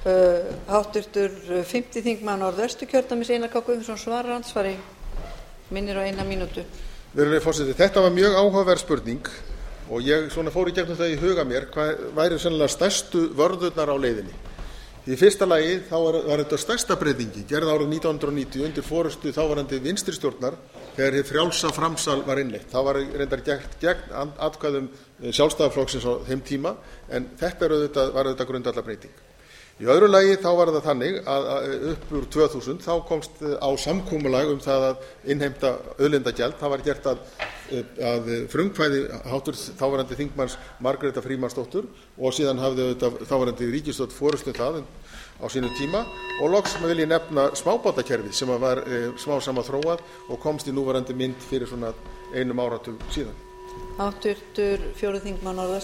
Háttvirtur 5. þingmaður Norðvesturkjördæmis Einar K. Guðfinnsson svarar andsvari. Minnir á 1 mínútu. Virðulegi forseti, þetta var mjög áhugaverð spurning og ég svona fór í gegnum það í huga mér hvað væri sennilega stærstu vörðurnar á leiðinni. Í fyrsta lagi þá var þetta stærsta breytingi gerð árið 1990 undir forystu þáverandi vinstri stjórnar þegar hið frjálsa framsal var innleitt. Það var reyndar gegn atkvæðum Sjálfstæðisflokksins á þeim tíma en þetta var auðvitað grundvallarbreyting. Í öðru lagi þá var það þannig að upp úr 2000 þá komst á samkomulag það að innheimta auðlindagjald. Það var gert að frumkvæði þáverandi þingmanns Margrétar Frímannsdóttur og síðan hafði þáverandi ríkisstjórn forystu það á sínum tíma og loks vil ég nefna smábátakerfið sem var smá saman þróað og komst í núverandi mynd fyrir svona 1 áratug síðan. Háttvirtur 4. þingmaður